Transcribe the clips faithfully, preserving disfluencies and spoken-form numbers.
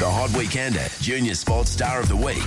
Hot Weekender Junior Sports Star of the Week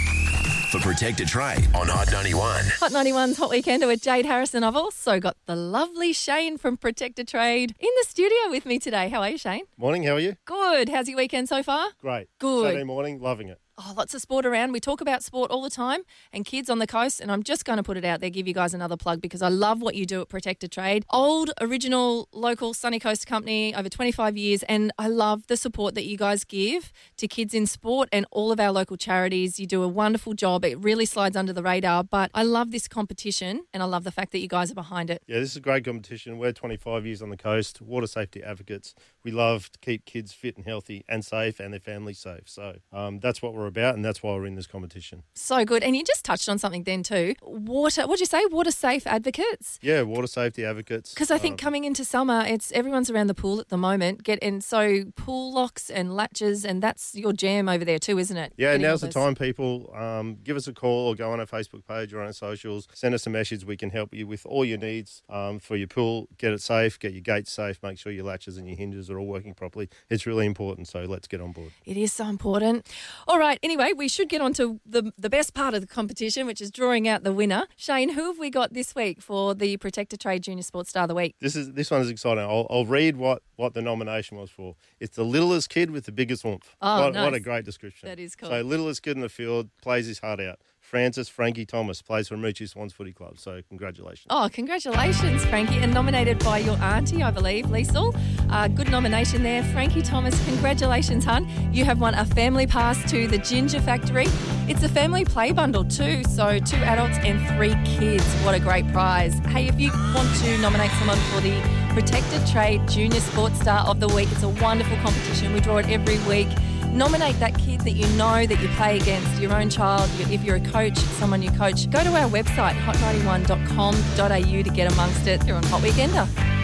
for Protect a Trade on Hot ninety-one. Hot ninety-one's Hot Weekender with Jade Harrison. I've also got the lovely Shane from Protect a Trade in the studio with me today. How are you, Shane? Morning, how are you? Good. How's your weekend so far? Great. Good. Saturday morning, loving it. Oh, lots of sport around. We talk about sport all the time and kids on the coast, and I'm just going to put it out there, give you guys another plug because I love what you do at Protect a Trade. Old, original, local Sunny Coast company, over twenty-five years, and I love the support that you guys give to kids in sport and all of our local charities. You do a wonderful job. It really slides under the radar, but I love this competition and I love the fact that you guys are behind it. Yeah, this is a great competition. We're twenty-five years on the coast, water safety advocates. We love to keep kids fit and healthy and safe and their families safe. So um, that's what we're about, and that's why we're in this competition. So good. And you just touched on something then too. Water, what'd you say? Water safe advocates? Yeah, water safety advocates. Because I think um, coming into summer, it's everyone's around the pool at the moment. Get and so pool locks and latches, and that's your jam over there too, isn't it? Yeah, Getting now's all the those- time, people. Um, give us a call or go on our Facebook page or on our socials. Send us a message. We can help you with all your needs um, for your pool. Get it safe, get your gates safe, make sure your latches and your hinges are all working properly. It's really important, so let's get on board. It is so important. All right, anyway, we should get on to the, the best part of the competition, which is drawing out the winner. Shane, who have we got this week for the Protect a Trade Junior Sports Star of the Week? This is this one is exciting. I'll, I'll read what, what the nomination was for. It's the littlest kid with the biggest oomph. Oh, what, nice. what a great description. That is cool. So littlest kid in the field, plays his heart out. Francis Frankie Thomas plays for Moochie Swans Footy Club. So congratulations. Oh, congratulations, Frankie. And nominated by your auntie, I believe, Liesl. Uh, good nomination there. Frankie Thomas, congratulations, hun. You have won a family pass to the Ginger Factory. It's a family play bundle too, so two adults and three kids. What a great prize. Hey, if you want to nominate someone for the Protect a Trade Junior Sports Star of the Week, it's a wonderful competition. We draw it every week. Nominate that kid that you know that you play against, your own child. If you're a coach, someone you coach, go to our website, hot ninety-one dot com dot a u to get amongst it. You're on Hot Weekender.